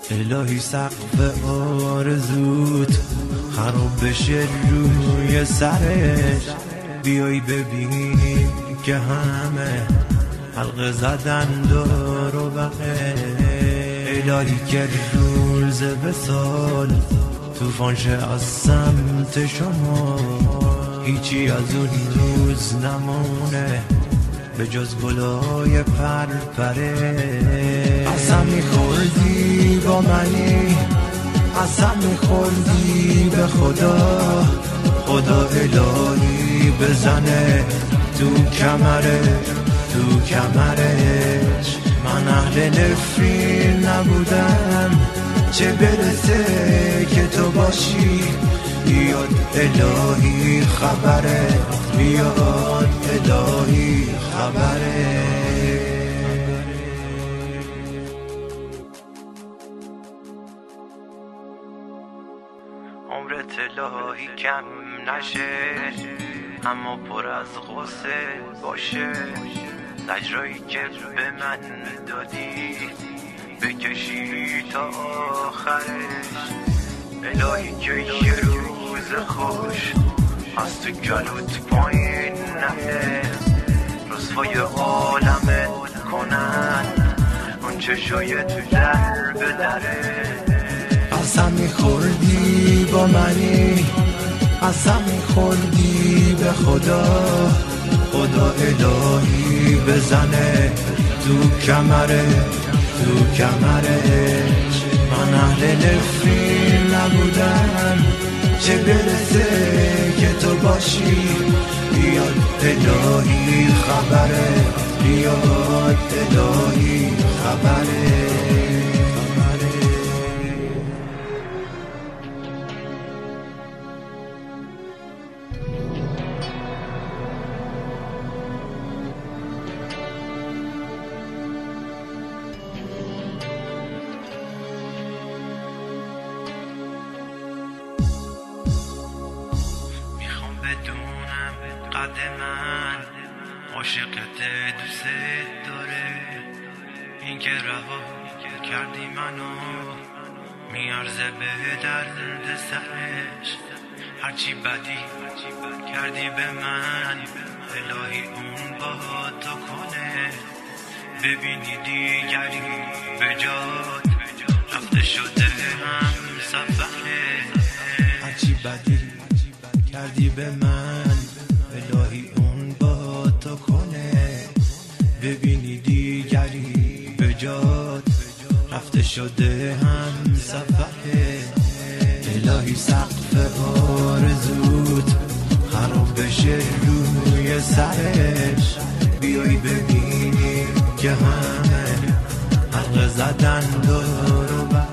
الهی سقف آرزوت خراب بشه روی سرش، بیای ببینی که همه حلقه زدن دور و بقیه. الهی که روز وصال طوفان شه از سمت شما، هیچی از اون روز نمونه به جز گلای پرپره. قسم میخوردی با منی، قسم میخوردی به خدا، خدا الهی بزنه تو کمرش. من اهل نفرین نبودم، چه برسه که تو باشی. بیاد الهی خبره، بیاد الهی خبره. عمرت الهی کم نشه، اما پر از غصه باشه. زجرایی که به من دادی بکشی تا آخرش. الهی که یه روز خوش از تو گلوت پایین نهه، رسوای عالمت کنن اون چشای تو در به دره. قسم میخوردی با منی، قسم میخوردی به خدا، خدا الهی بزنه تو کمرش. من اهل نفرین نبودم، چه برسه که تو باشی. بیاد الهی خبره، بیاد الهی خبره. بدونم قد من عاشقت دوست داره، این که رها کردی منو میارزه به درد سرش. هرچی بدی کردی به من الهی اون با تو کنه. ببینی دیگری به جات رفته شده هم سفره. هرچی بدی کردی به من الهی اون با تو کنه. ببینی دیگری به جات رفته شده هم سفره. الهی سقف آرزوت خراب بشه روی سرش، بیای ببینی که همه حلقه زدن دور و بر.